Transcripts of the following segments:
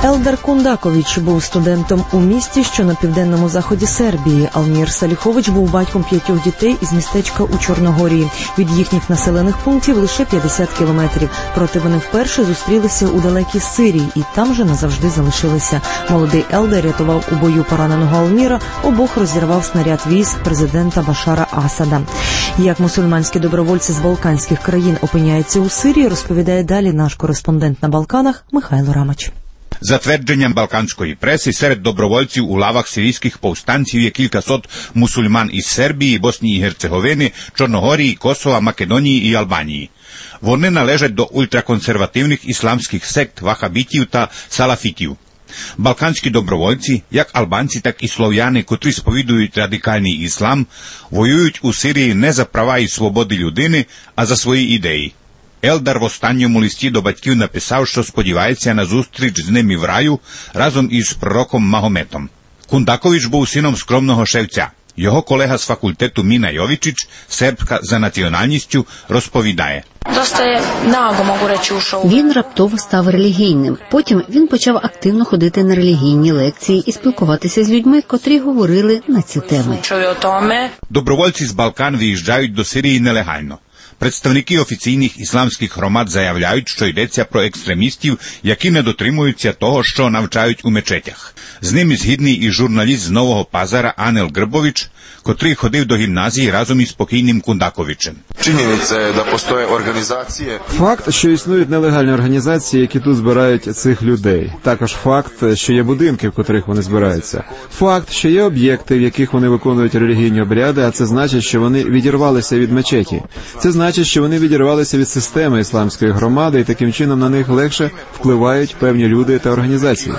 Елдар Кундакович був студентом у місті, що на південному заході Сербії. Алмір Саліхович був батьком 5 дітей із містечка у Чорногорії. Від їхніх населених пунктів лише 50 кілометрів. Проте вони вперше зустрілися у далекій Сирії і там же назавжди залишилися. Молодий Елдар рятував у бою пораненого Алміра, обох розірвав снаряд військ президента Башара Асада. Як мусульманські добровольці з балканських країн опиняються у Сирії, розповідає далі наш кореспондент на Балканах Михайло Рамач. За твердженням балканської преси, серед добровольців у лавах сирійських повстанців є кількасот мусульман із Сербії, Боснії і Герцеговини, Чорногорії, Косова, Македонії і Албанії. Вони належать до ультраконсервативних ісламських сект вахабітів та салафітів. Балканські добровольці, як албанці, так і слов'яни, котрі сповідують радикальний іслам, воюють у Сирії не за права і свободи людини, а за свої ідеї. Елдар в останньому листі до батьків написав, що сподівається на зустріч з ними в раю разом із пророком Магометом. Кундакович був сином скромного шевця. Його колега з факультету Міна Йовичич, сербка за національністю, розповідає. Він раптово став релігійним. Потім він почав активно ходити на релігійні лекції і спілкуватися з людьми, котрі говорили на ці теми. Добровольці з Балкан виїжджають до Сирії нелегально. Представники офіційних ісламських громад заявляють, що йдеться про екстремістів, які не дотримуються того, що навчають у мечетях. З ними згідний і журналіст з Нового Пазара Анел Грбович, котрий ходив до гімназії разом із покійним Кундаковичем. Факт, що існують нелегальні організації, які тут збирають цих людей. Також факт, що є будинки, в котрих вони збираються. Факт, що є об'єкти, в яких вони виконують релігійні обряди, а це значить, що вони відірвалися від мечеті. Це значить, що вони відірвалися від системи ісламської громади, і таким чином на них легше впливають певні люди та організації.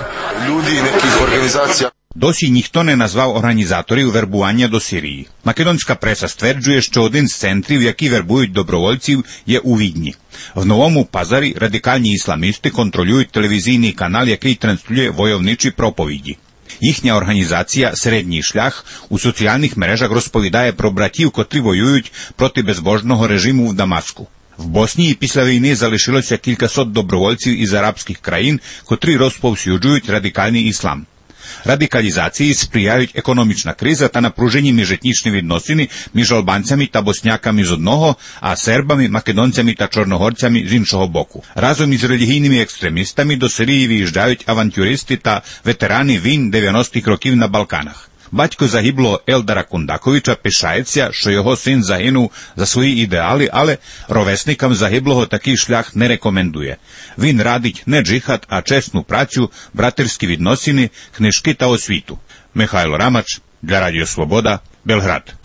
Досі ніхто не назвав організаторів вербування до Сирії. Македонська преса стверджує, що один з центрів, які вербують добровольців, є у Відні. В Новому Пазарі радикальні ісламісти контролюють телевізійний канал, який транслює войовничі проповіді. Їхня організація «Середній шлях» у соціальних мережах розповідає про братів, котрі воюють проти безбожного режиму в Дамаску. В Боснії після війни залишилося кількасот добровольців із арабських країн, котрі розповсюджують радикальний іслам. Радикалізації сприяють економічна криза та напружені міжетнічні відносини між албанцями та босняками з одного, а сербами, македонцями та чорногорцями з іншого боку. Разом із релігійними екстремістами до Сирії виїжджають авантюристи та ветерани війн 90-х років на Балканах. Батько загиблого Елдара Кундаковича пишається, що його син загинув за свої ідеали, але ровесникам загиблого такий шлях не рекомендує. Він радить не джихад, а чесну працю, братерські відносини, книжки та освіту. Михайло Рамач для Радіо Свобода, Белград.